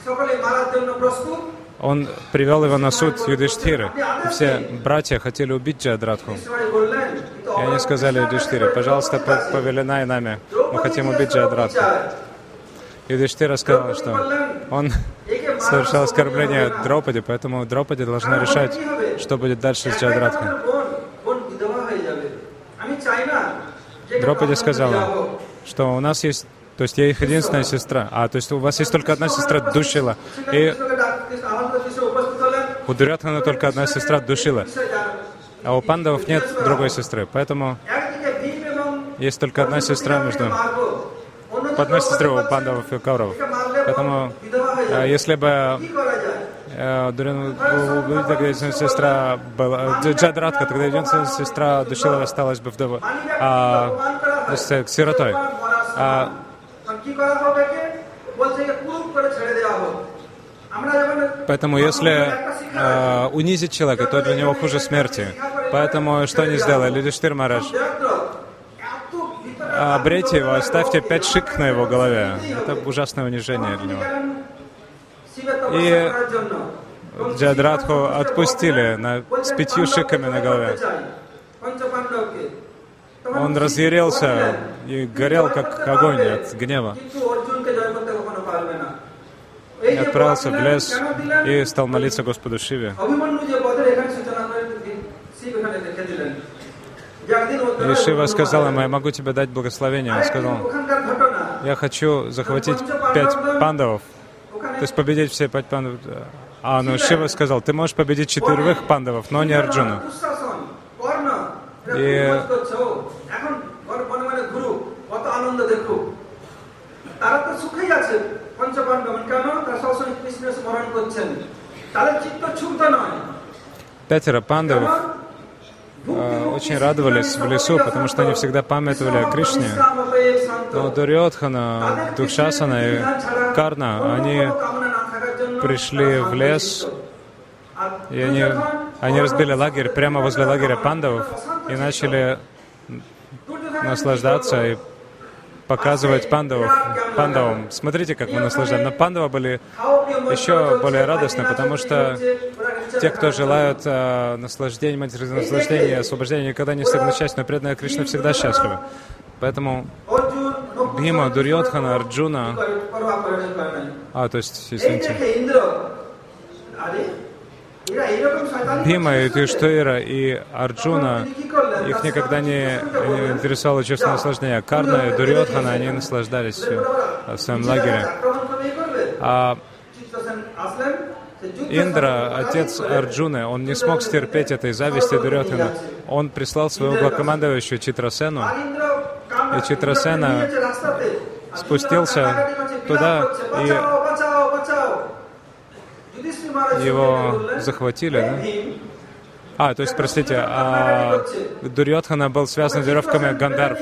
он привел его на суд Юдхиштхиры. Все братья хотели убить Джаядратху. И они сказали Юдхиштхире: «Пожалуйста, повелевай нами, мы хотим убить Джаядратху». Юдхиштхира сказал, что он совершал оскорбление Драупади, поэтому Драупади должна решать, что будет дальше с Джаядратхой. Драупади сказала, что у нас есть, то есть я их единственная сестра, то есть у вас есть только одна сестра Душила, и у Дурьодхана только одна сестра Душила, а у пандавов нет другой сестры, поэтому есть только одна сестра между... По одной сестре у пандавов и кауравов. Поэтому, если бы единственная сестра была Джаядратха, тогда единственная сестра Душила осталась бы вдовой, сиротой. Поэтому, если унизить человека, то для него хуже смерти. Поэтому что они сделали? Юдхиштхир Махарадж: обрейте его, оставьте 5 шик на его голове. Это ужасное унижение для него. И Джайадратху отпустили с 5 шиками на голове. Он разъярился и горел, как огонь от гнева. И отправился в лес и стал молиться Господу Шиве. И Шива сказал ему: я могу тебе дать благословение. Он сказал: я хочу захватить 5 пандавов, то есть победить все 5 пандавов. Но Шива сказал: ты можешь победить 4 пандавов, но не Арджуну. И пятеро пандавов очень радовались в лесу, потому что они всегда памятовали о Кришне. Но Дурьодхана, Дукшасана и Карна, они пришли в лес, и они разбили лагерь прямо возле лагеря пандавов и начали наслаждаться и показывать пандавам. Смотрите, как мы наслаждаем. Но пандавы были еще более радостны, потому что те, кто желают наслаждения, материального наслаждения, освобождения, никогда не всегда счастливы, но преданные Кришны всегда счастливы. Поэтому Бхима, Дурьодхана, Арджуна, то есть, извините, Бхима, Юдхиштхира и Арджуна, их никогда не интересовало чувство наслаждения. Карна и Дурьодхана, они наслаждались в своем лагере. А Индра, отец Арджуны, он не смог стерпеть этой зависти Дурьодхана. Он прислал своего главкомандующего Читрасену, и Читрасена спустился туда, и его захватили, да? То есть, простите, Дурьодхана был связан веревками Гандарв.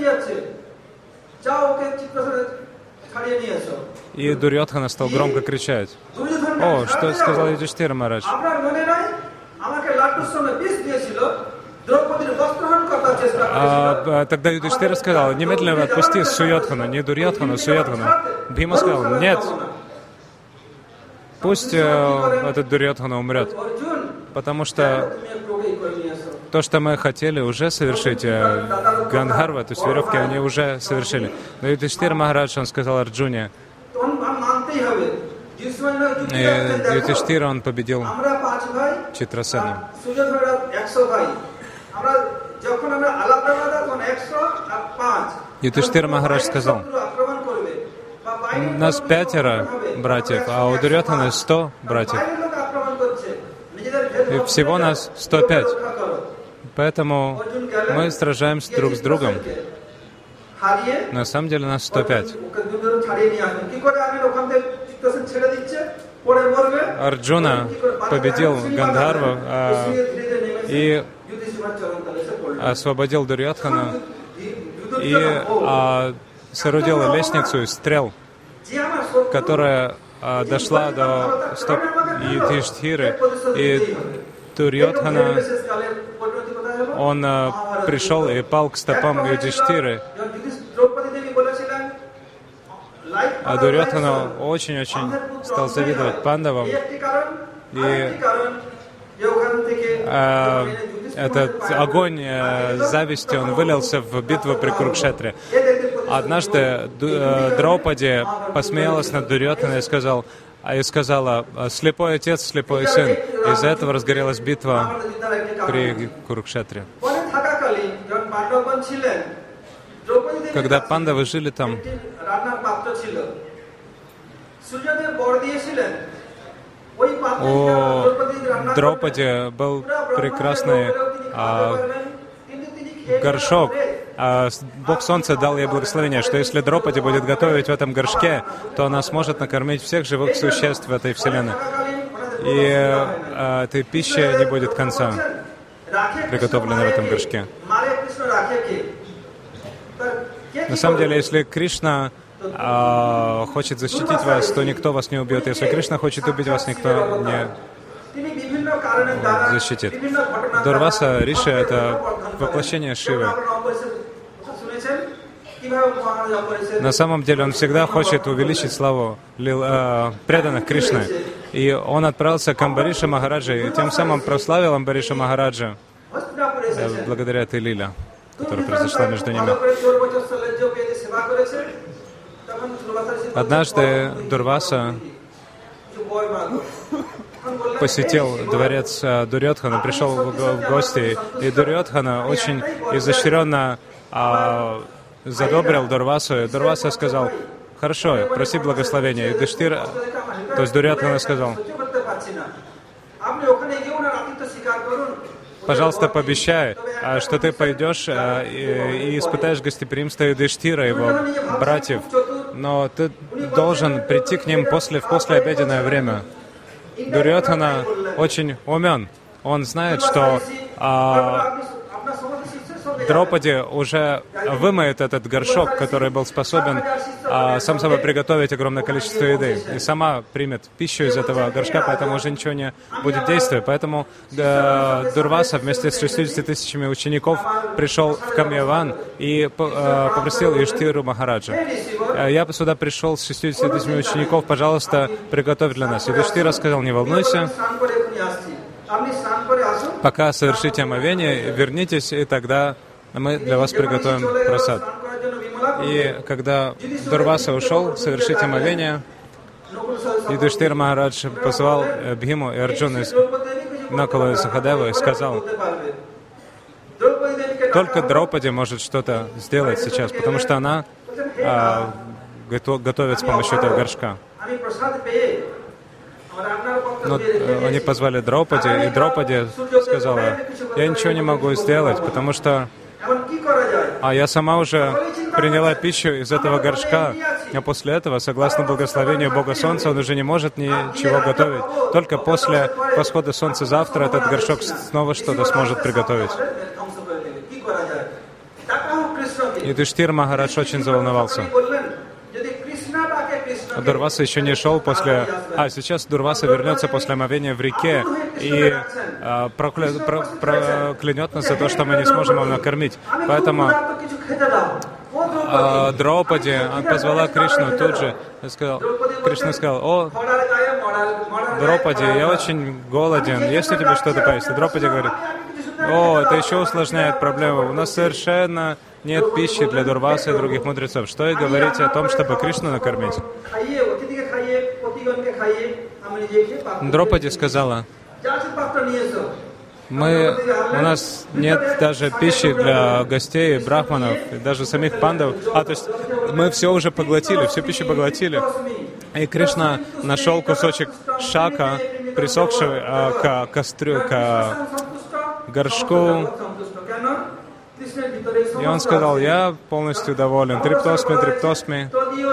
И Дурьодхана стал громко кричать: что сказал Юдхиштхир Махарадж? Тогда Юдхиштхир сказал: немедленно отпусти Суйодхану, не Дурьодхану, Суйодхану. Бхима сказал: нет, пусть этот Дурьодхана умрет, потому что то, что мы хотели уже совершить, Гандхарва, то есть веревки, они уже совершили. Но Юдхиштхир Махарадж, он сказал Арджуне, Юдхиштхир, он победил Читрасену. Юдхиштхир Махарадж сказал: нас 5 братьев, а у Дурьодхана 100 братьев. И всего нас 105. Поэтому мы сражаемся друг с другом. На самом деле нас 105. Арджуна победил Гандхарву и освободил Дурьодхана и соорудил лестницу из стрел, которая дошла до стоп Юдхиштхиры. И Дурьодхана, он пришел и пал к стопам Юдхиштхиры. А Дурьодхана очень-очень стал завидовать пандавам. И этот огонь зависти, он вылился в битву при Курукшетре. Однажды Драупади посмеялась над Дурьодханой и сказала: слепой отец, слепой сын. Из-за этого разгорелась битва при Курукшетре. Когда пандавы жили там, у Драупади был прекрасный горшок. Бог Солнца дал ей благословение, что если Драупади будет готовить в этом горшке, то она сможет накормить всех живых существ в этой вселенной. И этой пищи не будет конца, приготовленной в этом горшке. На самом деле, если Кришна хочет защитить вас, то никто вас не убьет. Если Кришна хочет убить вас, никто не защитит. Дурваса Риши — это воплощение Шивы. На самом деле он всегда хочет увеличить славу преданных Кришны. И он отправился к Амбарише Махараджи, и тем самым прославил Амбариша Махараджа благодаря этой лиле, которая произошла между ними. Однажды Дурваса посетил дворец Дурьодхана, пришел в гости, и Дурьодхана очень изощренно задобрил Дурвасу, и Дурваса сказал: «Хорошо, проси благословения». И Юдхиштхир, то есть Дурьодхана, сказал: «Пожалуйста, пообещай, что ты пойдешь и испытаешь гостеприимство Юдхиштхира, его братьев, но ты должен прийти к ним в послеобеденное время». Дурьодхана очень умен. Он знает, что Драупади уже вымоет этот горшок, который был способен сам собой приготовить огромное количество еды, и сама примет пищу из этого горшка, поэтому уже ничего не будет действия. Поэтому Дурваса вместе с 60 тысячами учеников пришел в Камьяван и попросил Юдхиштхиру Махараджа: «Я сюда пришел с 60 тысячами учеников, пожалуйста, приготовь для нас». Юдхиштхир сказал: «Не волнуйся, пока совершите омовение, вернитесь, и тогда мы для вас приготовим прасад». И когда Дурваса ушел совершить омовение, Юдхиштхир Махарадж позвал Бхиму и Арджуну из Накула и Сахадеву и сказал: «Только Драупади может что-то сделать сейчас, потому что она готовит с помощью этого горшка». Но они позвали Драупади, и Драупади сказала: «Я ничего не могу сделать, потому что я сама уже приняла пищу из этого горшка, а после этого, согласно благословению Бога Солнца, он уже не может ничего готовить. Только после восхода Солнца завтра этот горшок снова что-то сможет приготовить». И Юдхиштхир Махарадж очень заволновался. Дурваса еще не шел после... сейчас Дурваса вернется после омовения в реке и проклянет нас за то, что мы не сможем его накормить. Поэтому Драупади позвала Кришну тут же. Кришна сказал: «О, Драупади, я очень голоден, есть у тебя что-то поесть?» И Драупади говорит: «О, это еще усложняет проблему. У нас совершенно нет пищи для Дурвасы и других мудрецов. Что и говорить о том, чтобы Кришну накормить?» Драупади сказала: у нас нет даже пищи для гостей, брахманов, и даже самих пандав. То есть мы все уже поглотили, всю пищу поглотили. И Кришна нашел кусочек шака, присохший к кострю, к горшку. И он сказал: «Я полностью доволен. Триптосми, триптосми».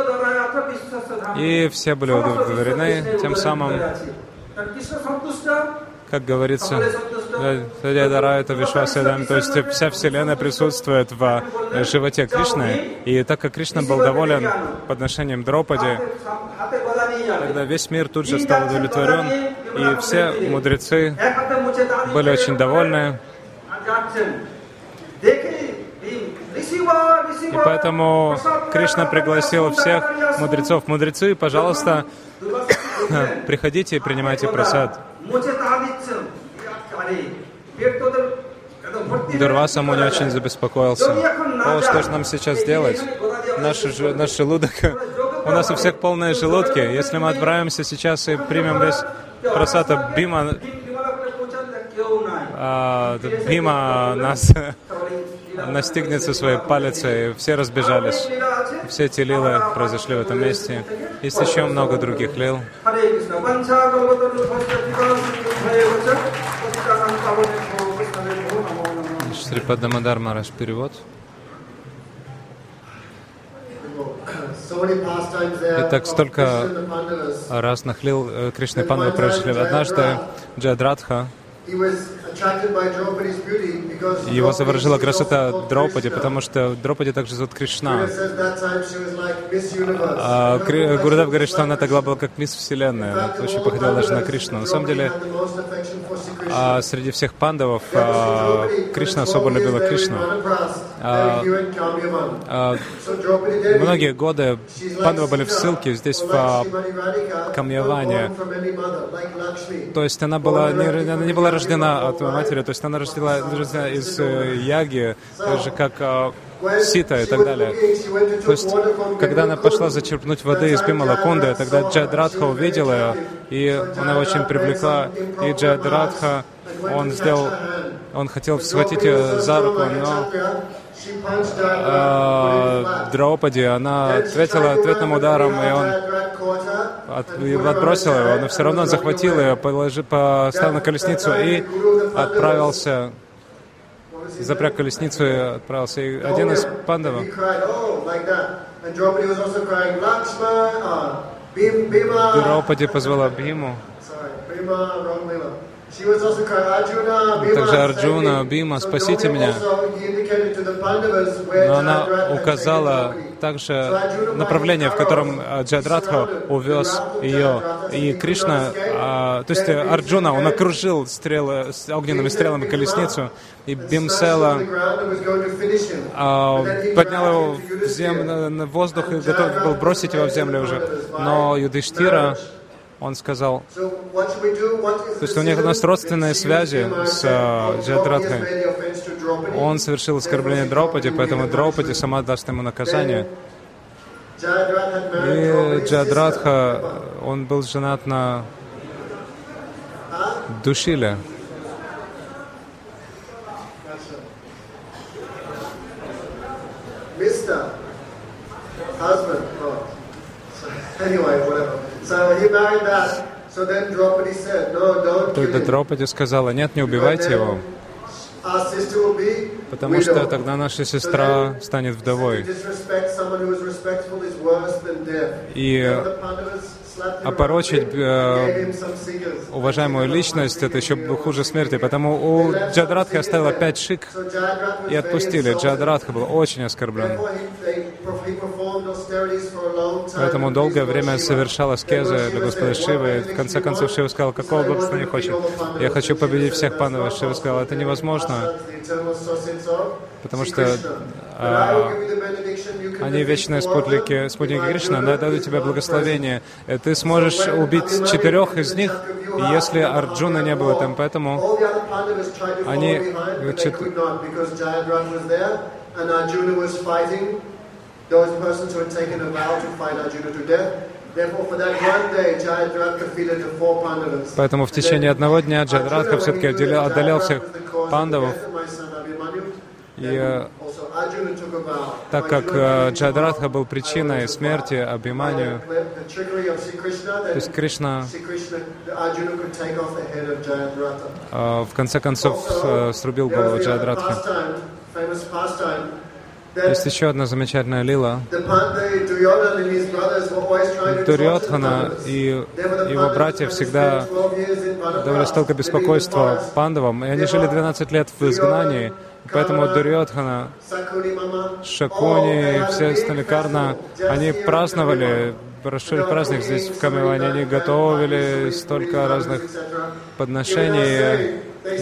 И все были удовлетворены. Тем самым, как говорится, это Вишвасядам, то есть вся Вселенная присутствует в животе Кришны. И так как Кришна был доволен подношением Драупади, тогда весь мир тут же стал удовлетворен, и все мудрецы были очень довольны. И поэтому Кришна пригласил всех мудрецов: «Мудрецы, пожалуйста, приходите и принимайте прасад». Дурваса Муни очень забеспокоился. «О, что же нам сейчас делать? Наш желудок... У нас у всех полные желудки. Если мы отправимся сейчас и примем весь прасад, Бхима нас настигнет со своей палицей». И все разбежались. Все эти лилы произошли в этом месте. Есть еще много других лил. Шрипад Дамодар Махарадж, перевод. Итак, столько разных лил Кришны и Пандавы произошли. Однажды Джайадратха Его заворожила красота Драупади, потому что Драупади также зовут Кришна. Гурудев говорит, что она тогда была как мисс Вселенная, очень походила даже на Кришну. На самом деле, среди всех пандавов Кришна особо любила Кришну. Многие годы пандавы были в ссылке здесь, в Камьяване. То есть она не была рождена от матери, то есть она рождена из яги, так же как Сита и так далее. То есть, когда она пошла зачерпнуть воды из Бимала-Кунды, тогда Джайадратха увидела ее, и она очень привлекла, и Джайадратха, он хотел схватить ее за руку, но Драупади, она ответила ответным ударом, и он отбросил его, но все равно захватил ее, поставил на колесницу и отправился, запряг колесницу и отправился. И один из пандавов Драупади позвала Бхиму. Также Арджуна, Бима, спасите меня. Но она указала также направление, в котором Джайадратха увез ее. И Кришна, то есть Арджуна, он окружил огненными стрелами колесницу, и Бимсела поднял его в землю, на воздух и готов был бросить его в землю уже. Но Юдхиштира, он сказал, то есть у нас родственные связи с Джайадратхой. Он совершил оскорбление Драупади, поэтому Драупади сама даст ему наказание. И Джайадратха, он был женат на Душиле. Тогда Драупади сказала, нет, не убивайте его, потому что тогда наша сестра станет вдовой. И опорочить уважаемую личность, это еще хуже смерти. Потому у Джайадратхи оставила 5 шик и отпустили. Джайадратха был очень оскорблен. Поэтому долгое время совершал аскезы для Господа Шивы. И в конце концов Шива сказал, какого богатства не хочет. Я хочу победить всех пандавов. Шива сказал, это невозможно, потому что они вечные спутники Кришны. Она дадут тебе благословение. Ты сможешь убить 4 из них, если Арджуна не был там. Поэтому они... Поэтому в течение одного дня Джайадратха все-таки одолел всех пандавов. И так как Джайадратха был причиной смерти Абхиманью, то есть Кришна в конце концов срубил голову Джайадратхи. Есть еще одна замечательная лила. Дурьодхана и его братья всегда давали столько беспокойства пандавам, и они жили 12 лет в изгнании. Поэтому Дурьодхана, Шакуни, все остальные Карна, они праздновали, прошли праздник здесь в Камьяване, они готовили столько разных подношений.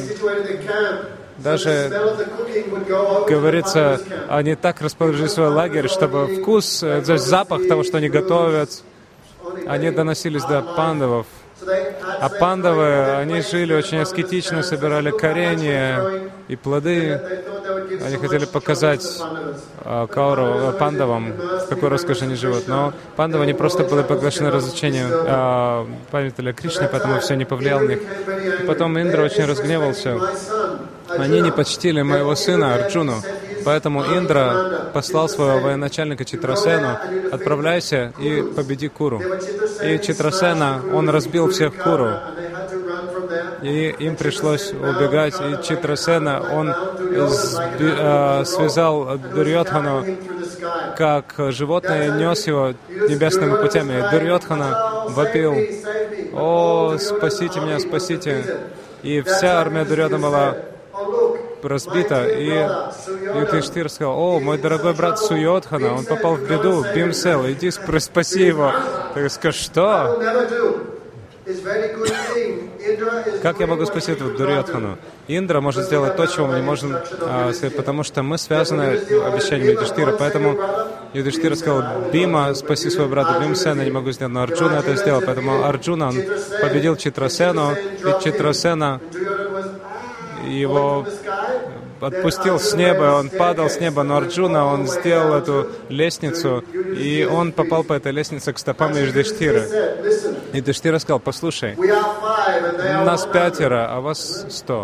Даже, говорится, они так расположили свой лагерь, чтобы вкус, то есть запах того, что они готовят, они доносились до пандавов. А пандавы, они жили очень аскетично, собирали коренья и плоды. Они хотели показать пандавам, в какой роскоши они живут. Но пандавы, они просто были поглощены развлечением памятали Кришне, поэтому все не повлияло на них. И потом Индра очень разгневался. Они не почтили моего сына Арджуну. Поэтому Индра послал своего военачальника Читрасену: отправляйся и победи Куру. И Читрасена, он разбил всех Куру. И им пришлось убегать. И Читрасена, он связал Дурьодхану как животное и нес его небесными путями. Дурьодхана вопил: «О, спасите меня, спасите!» И вся армия Дурьодхана была разбита. И Юдхиштхир сказал: «О, мой дорогой брат Суйодхана, он попал в беду, Бимсел, иди спаси его». Так сказал: «Что? Как я могу спасти этого Дурьодхану?» Индра может сделать то, чего мы не можем сказать, потому что мы связаны обещанием Юдхиштхира. Поэтому Юдхиштхир сказал: «Бима, спаси своего брата Бимсена, не могу сделать». Но Арджуна это сделал. Поэтому Арджуна, он победил Читрасену, и Читрасена его отпустил с неба, он падал с неба, но Арджуна, он сделал эту лестницу, и он попал по этой лестнице к стопам Юдхиштхира. И Юдхиштхир сказал: «Послушай, нас 5, а вас 100.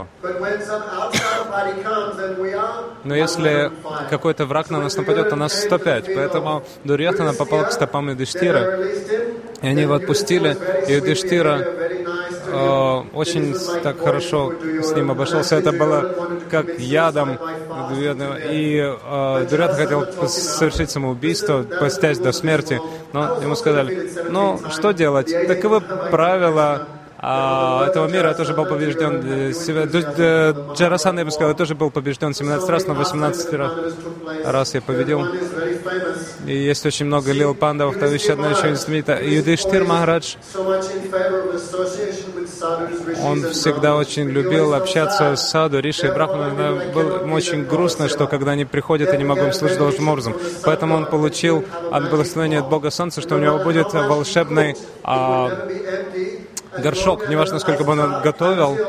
Но если какой-то враг на нас нападет, то нас 105. Поэтому Дурьодхана попал к стопам Юдхиштхира, и они его отпустили, и Юдхиштхира очень так хорошо с ним обошелся. Это было как ядом. И Дурьодхана хотел совершить самоубийство, постясь до смерти. Но ему сказали: «Ну, что делать? Таковы правила этого мира». Я тоже был побежден. Джарасана, я бы сказал, я тоже был побежден 17 раз, но 18 раз я победил. И есть очень много лил пандавов, там еще одна очень знаменитая. Юдхиштхир Махарадж, он всегда очень любил общаться с саду, риши и брахманами. Было ему очень грустно, что когда они приходят, я не могу им служить должным образом. Поэтому он получил от благословения от Бога Солнца, что у него будет волшебный горшок, неважно, сколько бы он готовил.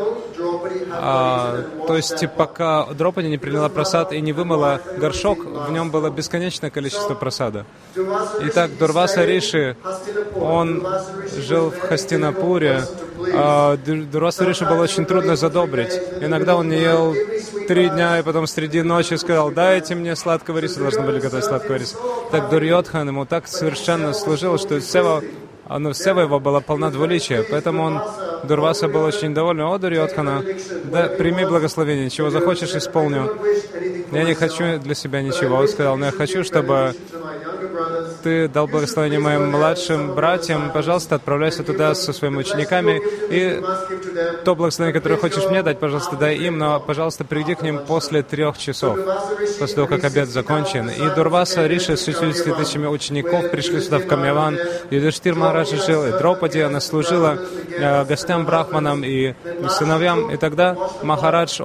То есть, пока Дропади не приняла прасад и не вымыла горшок, в нем было бесконечное количество прасада. Итак, Дурваса Риши, он жил в Хастинапуре. Дурваса Риши было очень трудно задобрить. Иногда он не ел 3 дня, и потом среди ночи сказал: «Дайте мне сладкого риса», должны были готовить сладкого риса. Так Дурьодхан ему так совершенно служил, что Сева его была полна двуличия, поэтому Дурваса был очень доволен. «О, Дурьодхана, да, прими благословение, чего захочешь, исполню. Я не хочу для себя ничего». Он сказал: «Но я хочу, чтобы ты дал благословение моим младшим братьям. Пожалуйста, отправляйся туда со своими учениками, и то благословение, которое хочешь мне дать, пожалуйста, дай им, но, пожалуйста, приди к ним после 3 часов, после того, как обед закончен». И Дурваса Риши с 60 тысячами учеников пришли сюда, в Камьяван. Юдхиштхир Махарадж жил, и Дропади, она служила гостям брахманам и сыновьям. И тогда Махарадж,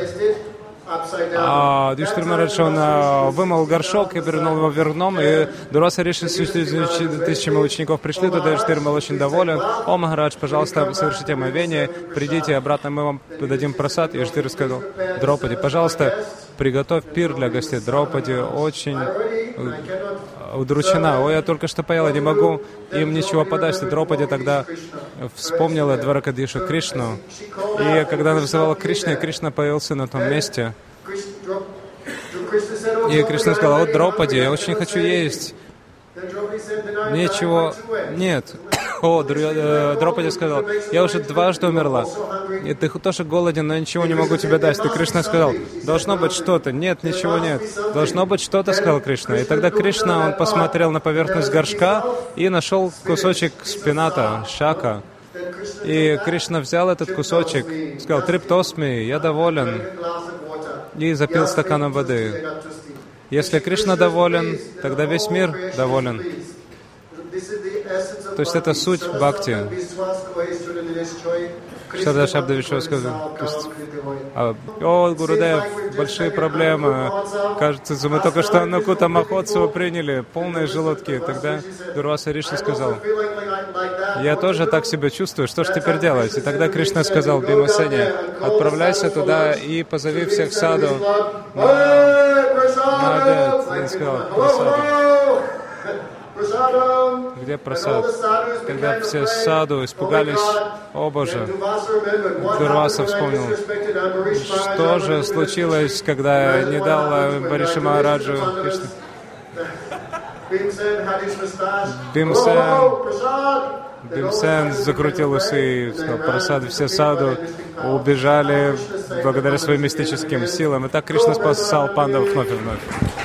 Юдхиштхир Махарадж, он вымыл горшок и вернул его верном, и Дурваса Риши с 60 тысячами учеников пришли туда. Юдхиштхир был очень доволен. «О, Махарадж, пожалуйста, совершите омовение, придите обратно, мы вам дадим прасад». И Юдхиштхир сказал: «Дропади, пожалуйста, приготовь пир для гостей». Дропади очень удручена: «Ой, я только что поела, не могу им ничего подать». И Дропади тогда вспомнила Дваракадишу Кришну. И когда она вызывала Кришну, Кришна появился на том месте. И Кришна сказала: «О, Дропади, я очень хочу есть. Ничего нет». Дропади сказал: «Я уже 2 умерла, и ты тоже голоден, но я ничего не могу тебе дать». И Кришна сказал: «Должно быть что-то». «Нет, ничего нет». «Должно быть что-то», сказал Кришна. И тогда Кришна, он посмотрел на поверхность горшка и нашел кусочек спината, шака. И Кришна взял этот кусочек, сказал: «Триптосми, я доволен», и запил стаканом воды. Если Кришна доволен, тогда весь мир доволен. То есть это суть бхакти. Шрада Шабда Вишва сказал: «О, Гурудев, большие проблемы. Кажется, мы только что Анукута Махотсава приняли, полные желудки». Тогда Дурваса Риши сказал: «Я тоже так себя чувствую, что же теперь делать?» И тогда Кришна сказал Бимасене: «Отправляйся туда и позови всех саду на обед». И он сказал: «Где прасад?» Когда все саду испугались: «О Боже!» Дурваса вспомнил, что же случилось, когда я не дал Бариши Махараджу. Бимсен закрутил усы и сказал: «Прасад». Все саду убежали благодаря своим мистическим силам. И так Кришна спасал пандавов вновь и вновь.